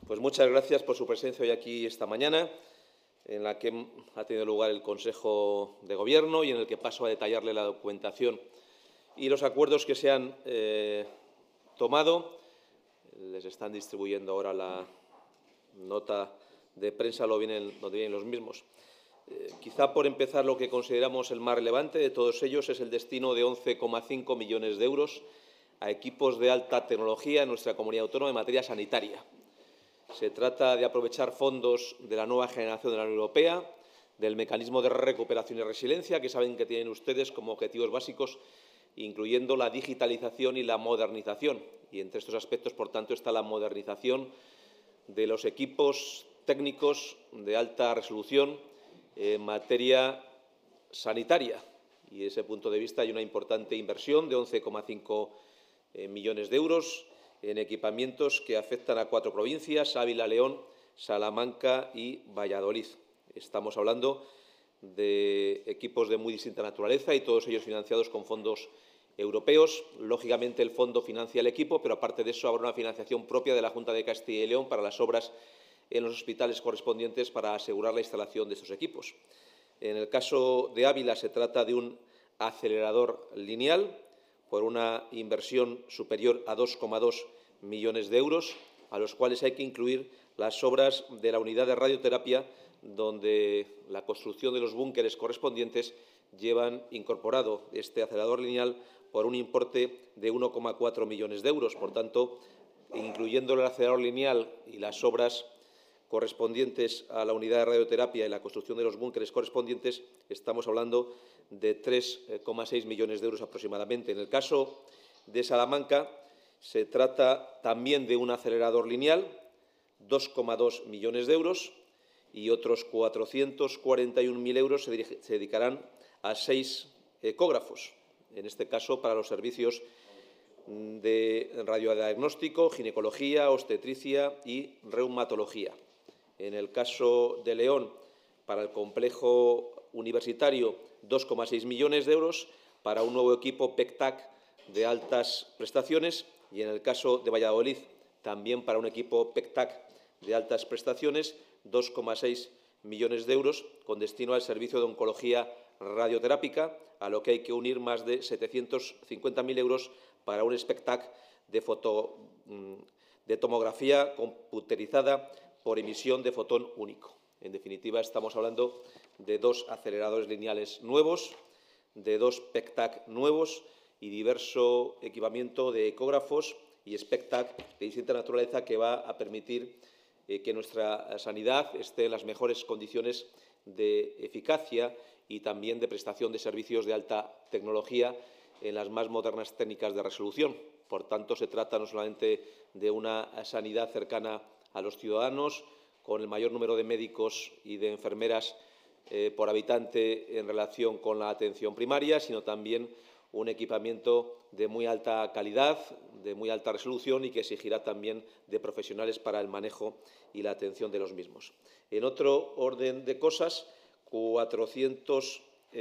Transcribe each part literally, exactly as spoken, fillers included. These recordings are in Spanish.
Pues muchas gracias por su presencia hoy aquí esta mañana, en la que ha tenido lugar el Consejo de Gobierno y en el que paso a detallarle la documentación y los acuerdos que se han eh, tomado. Les están distribuyendo ahora la nota de prensa donde vienen, donde vienen los mismos. Eh, quizá por empezar, lo que consideramos el más relevante de todos ellos es el destino de once coma cinco millones de euros a equipos de alta tecnología en nuestra comunidad autónoma en materia sanitaria. Se trata de aprovechar fondos de la nueva generación de la Unión Europea, del mecanismo de recuperación y resiliencia, que saben que tienen ustedes como objetivos básicos, incluyendo la digitalización y la modernización. Y entre estos aspectos, por tanto, está la modernización de los equipos técnicos de alta resolución en materia sanitaria. Y desde ese punto de vista hay una importante inversión de once coma cinco millones de euros en equipamientos que afectan a cuatro provincias: Ávila, León, Salamanca y Valladolid. Estamos hablando de equipos de muy distinta naturaleza y todos ellos financiados con fondos europeos. Lógicamente, el fondo financia el equipo, pero aparte de eso habrá una financiación propia de la Junta de Castilla y León para las obras en los hospitales correspondientes para asegurar la instalación de estos equipos. En el caso de Ávila se trata de un acelerador lineal por una inversión superior a dos coma dos millones de euros, a los cuales hay que incluir las obras de la unidad de radioterapia, donde la construcción de los búnkeres correspondientes llevan incorporado este acelerador lineal por un importe de uno coma cuatro millones de euros. Por tanto, incluyendo el acelerador lineal y las obras correspondientes a la unidad de radioterapia y la construcción de los búnkeres correspondientes, estamos hablando de tres coma seis millones de euros aproximadamente. En el caso de Salamanca, se trata también de un acelerador lineal, dos coma dos millones de euros, y otros cuatrocientos cuarenta y un mil euros se, se dedicarán a seis ecógrafos, en este caso para los servicios de radiodiagnóstico, ginecología, obstetricia y reumatología. En el caso de León, para el complejo universitario, dos coma seis millones de euros para un nuevo equipo P E C T A C de altas prestaciones, y en el caso de Valladolid, también para un equipo P E C T A C de altas prestaciones, dos coma seis millones de euros con destino al servicio de oncología radioterápica, a lo que hay que unir más de setecientos cincuenta mil euros para un espectáculo de, foto, de tomografía computerizada por emisión de fotón único. En definitiva, estamos hablando de dos aceleradores lineales nuevos, de dos P E C T A C nuevos y diverso equipamiento de ecógrafos y espectáculo de distinta naturaleza que va a permitir eh, que nuestra sanidad esté en las mejores condiciones de eficacia y también de prestación de servicios de alta tecnología en las más modernas técnicas de resolución. Por tanto, se trata no solamente de una sanidad cercana a los ciudadanos, con el mayor número de médicos y de enfermeras eh, por habitante en relación con la atención primaria, sino también un equipamiento de muy alta calidad, de muy alta resolución y que exigirá también de profesionales para el manejo y la atención de los mismos. En otro orden de cosas, cuatrocientos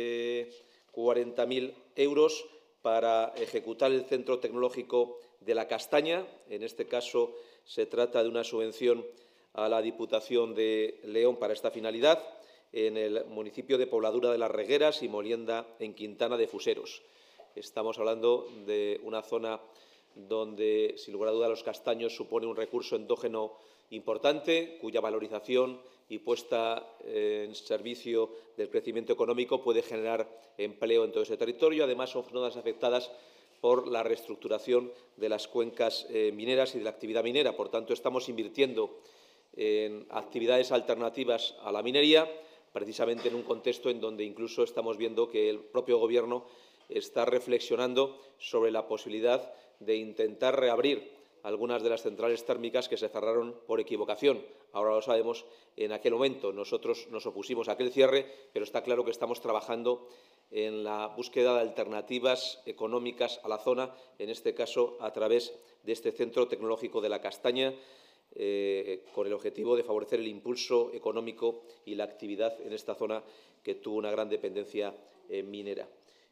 cuarenta mil euros para ejecutar el Centro Tecnológico de la Castaña. En este caso, se trata de una subvención a la Diputación de León para esta finalidad en el municipio de Pobladura de las Regueras y Molienda, en Quintana de Fuseros. Estamos hablando de una zona donde, sin lugar a duda, los castaños supone un recurso endógeno importante, cuya valorización y puesta en servicio del crecimiento económico puede generar empleo en todo ese territorio. Además, son zonas afectadas por la reestructuración de las cuencas eh, mineras y de la actividad minera. Por tanto, estamos invirtiendo en actividades alternativas a la minería, precisamente en un contexto en donde incluso estamos viendo que el propio Gobierno está reflexionando sobre la posibilidad de intentar reabrir algunas de las centrales térmicas que se cerraron por equivocación. Ahora lo sabemos, en aquel momento nosotros nos opusimos a aquel cierre, pero está claro que estamos trabajando en la búsqueda de alternativas económicas a la zona, en este caso a través de este Centro Tecnológico de la Castaña, eh, con el objetivo de favorecer el impulso económico y la actividad en esta zona que tuvo una gran dependencia eh, minera.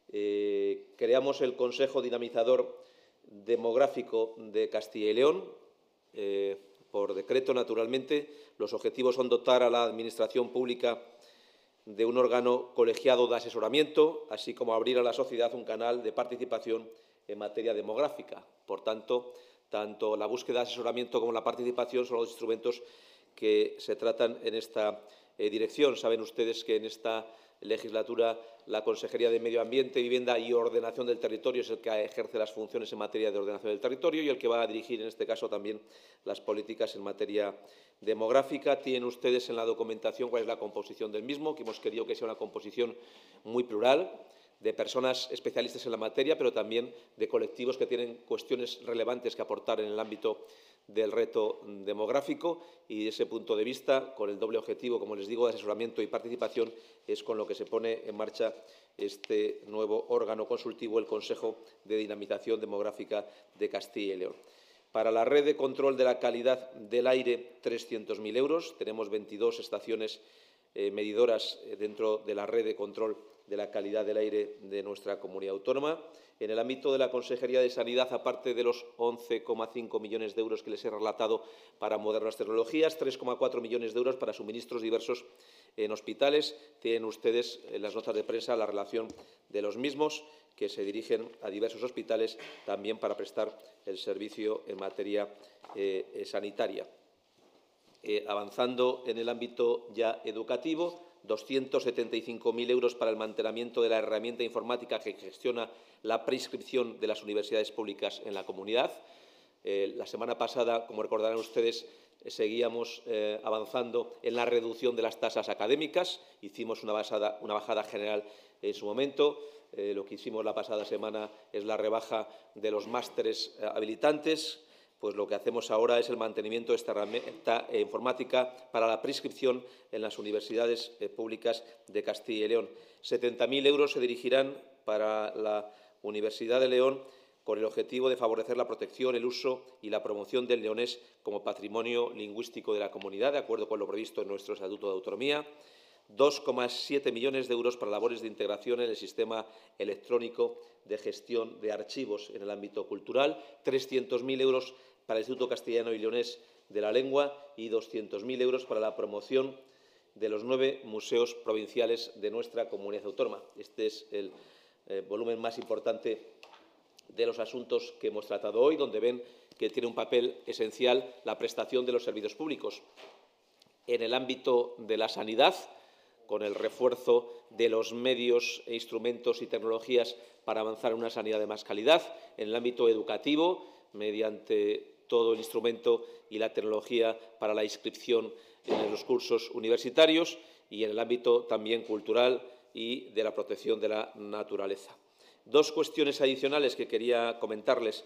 Eh, creamos el Consejo Dinamizador Demográfico de Castilla y León, eh, por decreto, naturalmente. Los objetivos son dotar a la Administración pública de un órgano colegiado de asesoramiento, así como abrir a la sociedad un canal de participación en materia demográfica. Por tanto, tanto la búsqueda de asesoramiento como la participación son los instrumentos que se tratan en esta eh, dirección. Saben ustedes que en esta legislatura la Consejería de Medio Ambiente, Vivienda y Ordenación del Territorio es el que ejerce las funciones en materia de ordenación del territorio y el que va a dirigir, en este caso, también las políticas en materia demográfica. Tienen ustedes en la documentación cuál es la composición del mismo, que hemos querido que sea una composición muy plural, de personas especialistas en la materia, pero también de colectivos que tienen cuestiones relevantes que aportar en el ámbito del reto demográfico y, desde ese punto de vista, con el doble objetivo, como les digo, de asesoramiento y participación, es con lo que se pone en marcha este nuevo órgano consultivo, el Consejo de Dinamización Demográfica de Castilla y León. Para la red de control de la calidad del aire, trescientos mil euros. Tenemos veintidós estaciones eh, medidoras eh, dentro de la red de control de la calidad del aire de nuestra comunidad autónoma. En el ámbito de la Consejería de Sanidad, aparte de los once coma cinco millones de euros que les he relatado para modernas tecnologías, tres coma cuatro millones de euros para suministros diversos en hospitales. Tienen ustedes en las notas de prensa la relación de los mismos, que se dirigen a diversos hospitales también para prestar el servicio en materia eh, sanitaria. Eh, avanzando en el ámbito ya educativo, doscientos setenta y cinco mil euros para el mantenimiento de la herramienta informática que gestiona la preinscripción de las universidades públicas en la comunidad. Eh, la semana pasada, como recordarán ustedes, eh, seguíamos eh, avanzando en la reducción de las tasas académicas. Hicimos una, basada, una bajada general en su momento. Eh, lo que hicimos la pasada semana es la rebaja de los másteres eh, habilitantes. Pues lo que hacemos ahora es el mantenimiento de esta herramienta eh, informática para la preinscripción en las universidades eh, públicas de Castilla y León. setenta mil euros se dirigirán para la Universidad de León con el objetivo de favorecer la protección, el uso y la promoción del leonés como patrimonio lingüístico de la comunidad, de acuerdo con lo previsto en nuestro Estatuto de Autonomía. dos coma siete millones de euros para labores de integración en el sistema electrónico de gestión de archivos en el ámbito cultural, trescientos mil euros para el Instituto Castellano y Leonés de la Lengua y doscientos mil euros para la promoción de los nueve museos provinciales de nuestra comunidad autónoma. Este es el eh, volumen más importante de los asuntos que hemos tratado hoy, donde ven que tiene un papel esencial la prestación de los servicios públicos. En el ámbito de la sanidad, con el refuerzo de los medios, e instrumentos y tecnologías para avanzar en una sanidad de más calidad. En el ámbito educativo, mediante todo el instrumento y la tecnología para la inscripción en los cursos universitarios, y en el ámbito también cultural y de la protección de la naturaleza. Dos cuestiones adicionales que quería comentarles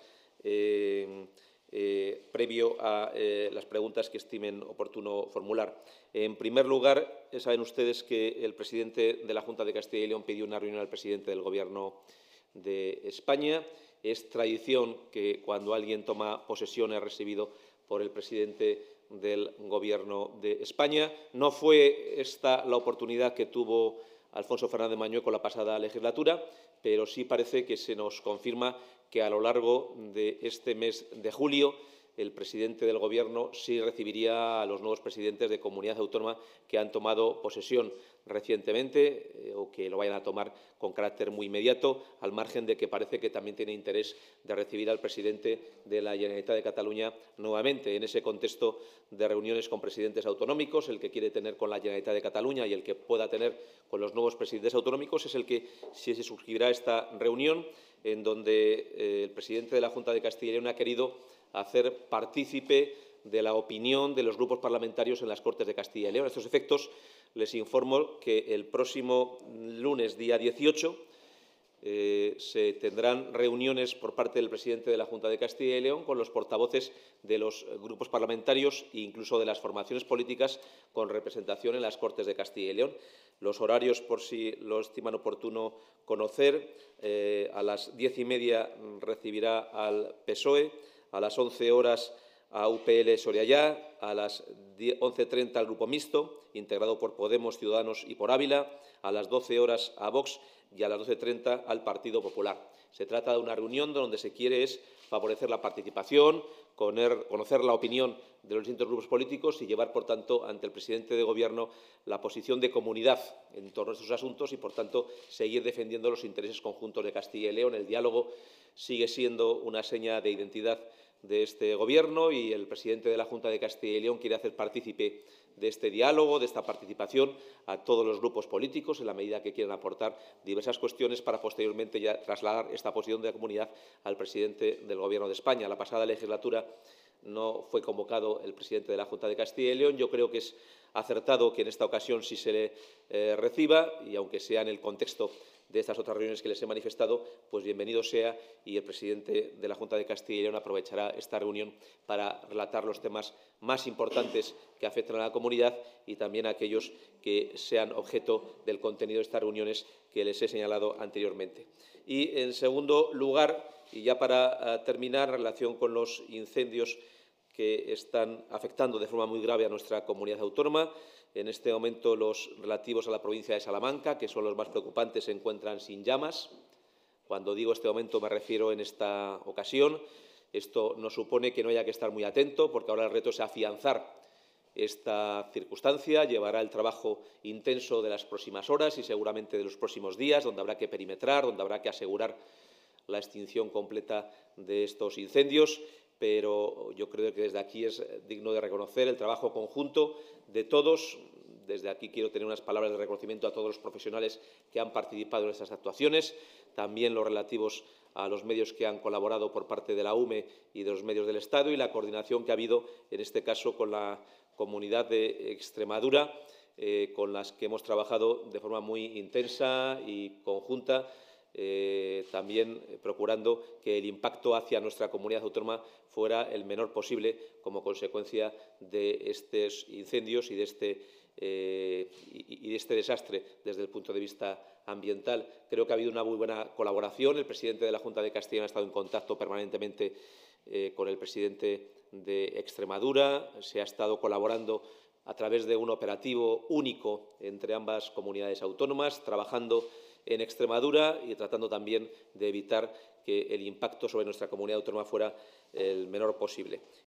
eh, Eh, previo a eh, las preguntas que estimen oportuno formular. En primer lugar, eh, saben ustedes que el presidente de la Junta de Castilla y León pidió una reunión al presidente del Gobierno de España. Es tradición que cuando alguien toma posesión es recibido por el presidente del Gobierno de España. No fue esta la oportunidad que tuvo Alfonso Fernández Mañueco la pasada legislatura, pero sí parece que se nos confirma que a lo largo de este mes de julio el presidente del Gobierno sí recibiría a los nuevos presidentes de comunidad autónoma que han tomado posesión recientemente eh, o que lo vayan a tomar con carácter muy inmediato, al margen de que parece que también tiene interés de recibir al presidente de la Generalitat de Cataluña nuevamente. En ese contexto de reuniones con presidentes autonómicos, el que quiere tener con la Generalitat de Cataluña y el que pueda tener con los nuevos presidentes autonómicos es el que si se suscribirá esta reunión, en donde eh, el presidente de la Junta de Castilla y León ha querido hacer partícipe de la opinión de los grupos parlamentarios en las Cortes de Castilla y León. A estos efectos, les informo que el próximo lunes, día dieciocho, eh, se tendrán reuniones por parte del presidente de la Junta de Castilla y León con los portavoces de los grupos parlamentarios e incluso de las formaciones políticas con representación en las Cortes de Castilla y León. Los horarios, por si lo estiman oportuno conocer, eh, a las diez y media recibirá al P S O E, a las once horas a U P L Soriayá, a las once treinta al Grupo Mixto, integrado por Podemos, Ciudadanos y por Ávila, a las doce horas a Vox y a las doce treinta al Partido Popular. Se trata de una reunión donde se quiere es favorecer la participación, conocer la opinión de los distintos grupos políticos y llevar, por tanto, ante el presidente de Gobierno la posición de comunidad en torno a estos asuntos y, por tanto, seguir defendiendo los intereses conjuntos de Castilla y León. El diálogo sigue siendo una seña de identidad de este Gobierno y el presidente de la Junta de Castilla y León quiere hacer partícipe de este diálogo, de esta participación, a todos los grupos políticos en la medida que quieran aportar diversas cuestiones para posteriormente ya trasladar esta posición de la comunidad al presidente del Gobierno de España. La pasada legislatura no fue convocado el presidente de la Junta de Castilla y León. Yo creo que es acertado que en esta ocasión sí se le eh, reciba y, aunque sea en el contexto de estas otras reuniones que les he manifestado, pues bienvenido sea y el presidente de la Junta de Castilla y León aprovechará esta reunión para relatar los temas más importantes que afectan a la comunidad y también aquellos que sean objeto del contenido de estas reuniones que les he señalado anteriormente. Y, en segundo lugar, y ya para uh, terminar, en relación con los incendios que están afectando de forma muy grave a nuestra comunidad autónoma. En este momento, los relativos a la provincia de Salamanca, que son los más preocupantes, se encuentran sin llamas. Cuando digo este momento, me refiero en esta ocasión. Esto no supone que no haya que estar muy atento, porque ahora el reto es afianzar esta circunstancia. Llevará el trabajo intenso de las próximas horas y seguramente de los próximos días, donde habrá que perimetrar, donde habrá que asegurar la extinción completa de estos incendios. Pero yo creo que desde aquí es digno de reconocer el trabajo conjunto de todos. Desde aquí quiero tener unas palabras de reconocimiento a todos los profesionales que han participado en estas actuaciones, también los relativos a los medios que han colaborado por parte de la U M E y de los medios del Estado y la coordinación que ha habido, en este caso, con la Comunidad de Extremadura, eh, con las que hemos trabajado de forma muy intensa y conjunta, Eh, también procurando que el impacto hacia nuestra comunidad autónoma fuera el menor posible como consecuencia de estos incendios y de este, eh, y, y de este desastre desde el punto de vista ambiental. Creo que ha habido una muy buena colaboración. El presidente de la Junta de Castilla y León ha estado en contacto permanentemente eh, con el presidente de Extremadura. Se ha estado colaborando a través de un operativo único entre ambas comunidades autónomas, trabajando en Extremadura y tratando también de evitar que el impacto sobre nuestra comunidad autónoma fuera el menor posible.